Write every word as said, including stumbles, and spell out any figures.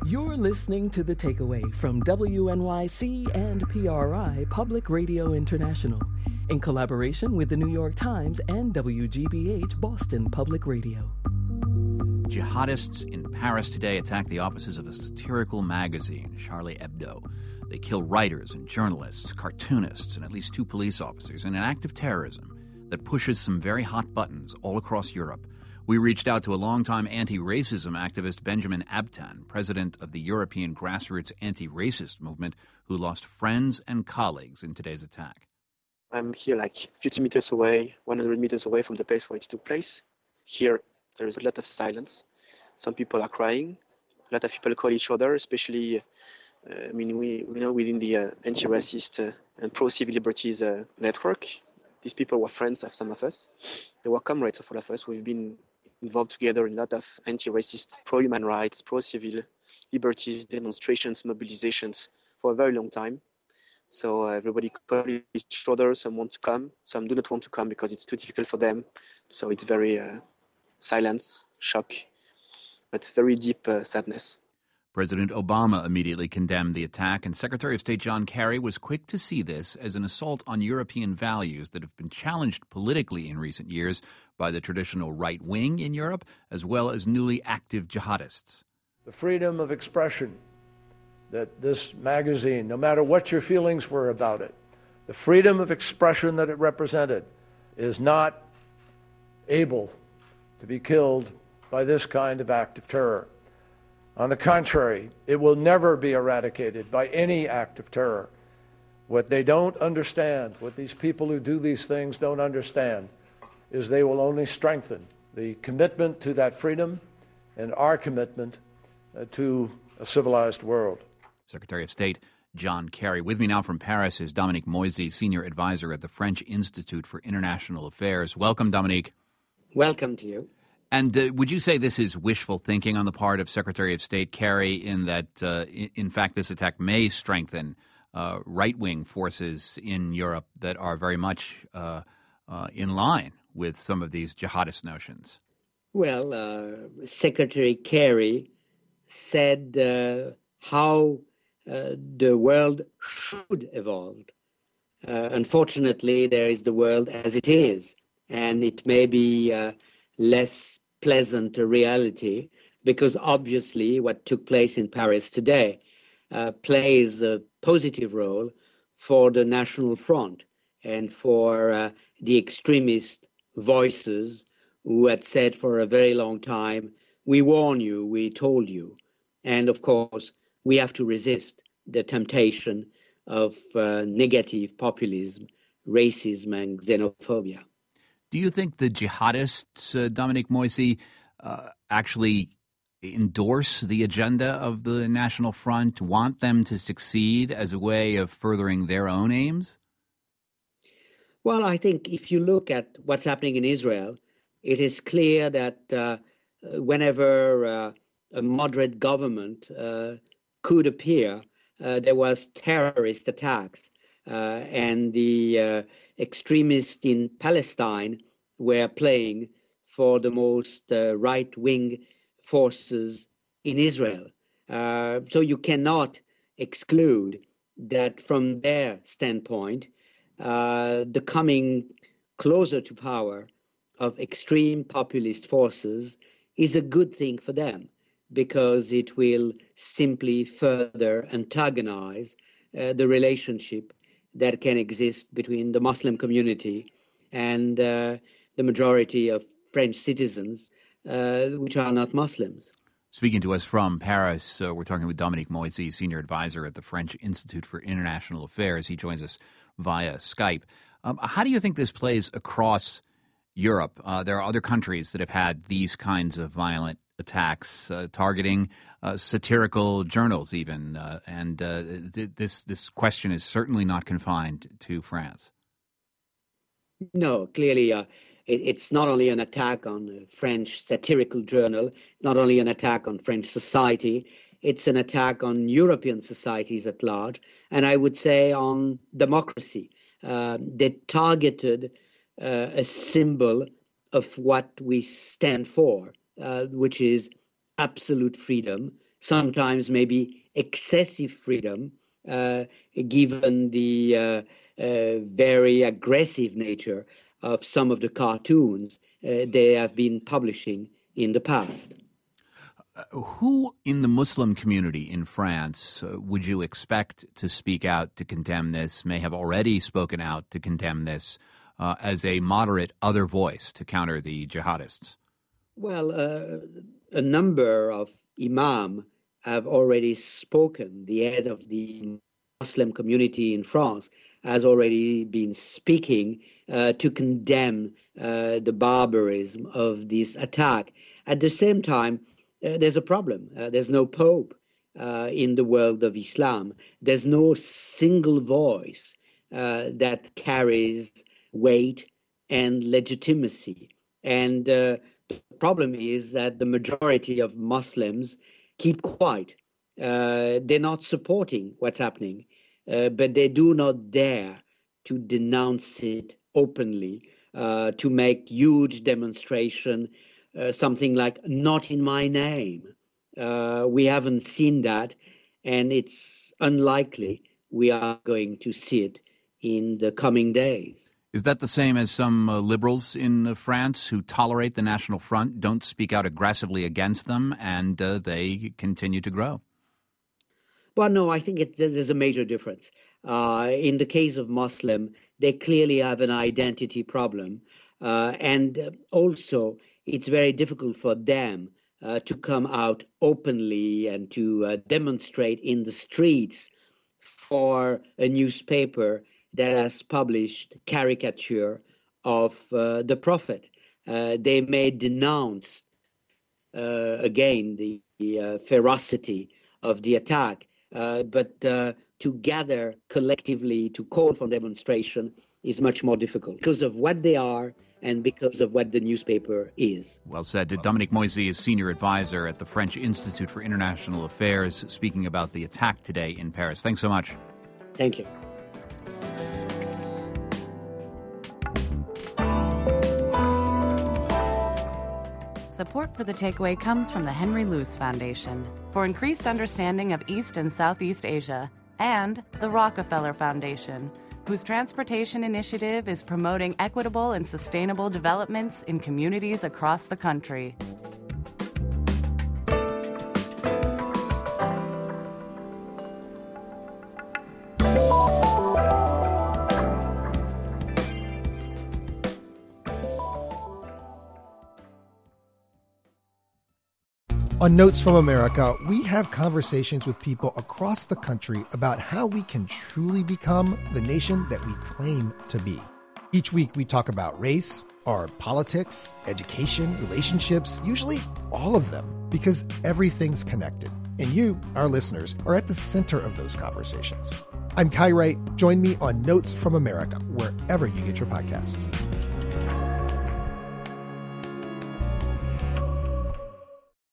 You're listening to The Takeaway from W N Y C and P R I Public Radio International in collaboration with the New York Times and W G B H Boston Public Radio. Jihadists in Paris today attack the offices of a satirical magazine, Charlie Hebdo. They kill writers and journalists, cartoonists, and at least two police officers in an act of terrorism that pushes some very hot buttons all across Europe. We reached out to a longtime anti-racism activist, Benjamin Abtan, president of the European Grassroots Anti-Racist Movement, who lost friends and colleagues in today's attack. I'm here like fifty meters away, one hundred meters away from the place where it took place. Here, there is a lot of silence. Some people are crying. A lot of people call each other, especially, uh, I mean, we, we know within the uh, anti-racist uh, and pro-civil liberties uh, network, these people were friends of some of us. They were comrades of all of us. We've been involved together in a lot of anti-racist, pro-human rights, pro-civil liberties, demonstrations, mobilizations for a very long time. So uh, everybody call each other. Some want to come, some do not want to come because it's too difficult for them. So it's very uh, silence, shock, but very deep uh, sadness. President Obama immediately condemned the attack, and Secretary of State John Kerry was quick to see this as an assault on European values that have been challenged politically in recent years by the traditional right wing in Europe, as well as newly active jihadists. The freedom of expression that this magazine, no matter what your feelings were about it, the freedom of expression that it represented is not able to be killed by this kind of act of terror. On the contrary, it will never be eradicated by any act of terror. What they don't understand, what these people who do these things don't understand, is they will only strengthen the commitment to that freedom and our commitment uh, to a civilized world. Secretary of State John Kerry. With me now from Paris is Dominique Moisy, Senior Advisor at the French Institute for International Affairs. Welcome, Dominique. Welcome to you. And uh, would you say this is wishful thinking on the part of Secretary of State Kerry in that, uh, in, in fact, this attack may strengthen uh, right-wing forces in Europe that are very much uh, uh, in line with some of these jihadist notions? Well, uh, Secretary Kerry said uh, how uh, the world should evolve. Uh, unfortunately, there is the world as it is, and it may be uh, less pleasant a reality, because obviously what took place in Paris today uh, plays a positive role for the National Front and for uh, the extremist voices who had said for a very long time, we warn you, we told you. And of course, we have to resist the temptation of uh, negative populism, racism, and xenophobia. Do you think the jihadists, uh, Dominique Moisy, uh, actually endorse the agenda of the National Front, want them to succeed as a way of furthering their own aims? Well, I think if you look at what's happening in Israel, it is clear that uh, whenever uh, a moderate government uh, could appear, uh, there was terrorist attacks, uh, and the uh, extremists in Palestine were playing for the most uh, right-wing forces in Israel. Uh, so you cannot exclude that from their standpoint, uh, the coming closer to power of extreme populist forces is a good thing for them, because it will simply further antagonize uh, the relationship that can exist between the Muslim community and uh, the majority of French citizens, uh, which are not Muslims. Speaking to us from Paris, uh, we're talking with Dominique Moisy, Senior Advisor at the French Institute for International Affairs. He joins us via Skype. Um, how do you think this plays across Europe? Uh, there are other countries that have had these kinds of violent attacks uh, targeting uh, satirical journals even, uh, and uh, th- this this question is certainly not confined to France. No, clearly uh, it, it's not only an attack on a French satirical journal, not only an attack on French society, it's an attack on European societies at large, and I would say on democracy. Uh, they targeted uh, a symbol of what we stand for, uh, which is absolute freedom sometimes maybe excessive freedom, uh, given the uh, uh, very aggressive nature of some of the cartoons uh, they have been publishing in the past. Uh, who in the Muslim community in France uh, would you expect to speak out to condemn this, may have already spoken out to condemn this uh, as a moderate other voice to counter the jihadists? Well, uh, a number of imams have already spoken. The head of the Muslim community in France has already been speaking uh, to condemn uh, the barbarism of this attack. At the same time, uh, there's a problem. Uh, there's no pope uh, in the world of Islam. There's no single voice uh, that carries weight and legitimacy. And uh, the problem is that the majority of Muslims keep quiet. Uh, they're not supporting what's happening, uh, but they do not dare to denounce it openly, uh, to make huge demonstration, uh, something like "not in my name." Uh, we haven't seen that, and it's unlikely we are going to see it in the coming days. Is that the same as some uh, liberals in uh, France who tolerate the National Front, don't speak out aggressively against them, and uh, they continue to grow? Well, no, I think it, there's a major difference. Uh, in the case of Muslim, they clearly have an identity problem. Uh, and also, it's very difficult for them uh, to come out openly and to uh, demonstrate in the streets for a newspaper that has published caricature of uh, the Prophet. Uh, they may denounce, uh, again, the, the uh, ferocity of the attack, uh, but uh, to gather collectively to call for demonstration is much more difficult because of what they are and because of what the newspaper is. Well said. Dominique Moisy is senior advisor at the French Institute for International Affairs, speaking about the attack today in Paris. Thanks so much. Thank you. Support for The Takeaway comes from the Henry Luce Foundation for increased understanding of East and Southeast Asia, and the Rockefeller Foundation, whose transportation initiative is promoting equitable and sustainable developments in communities across the country. On Notes from America, we have conversations with people across the country about how we can truly become the nation that we claim to be. Each week, we talk about race, or politics, education, relationships, usually all of them, because everything's connected. And you, our listeners, are at the center of those conversations. I'm Kai Wright. Join me on Notes from America, wherever you get your podcasts.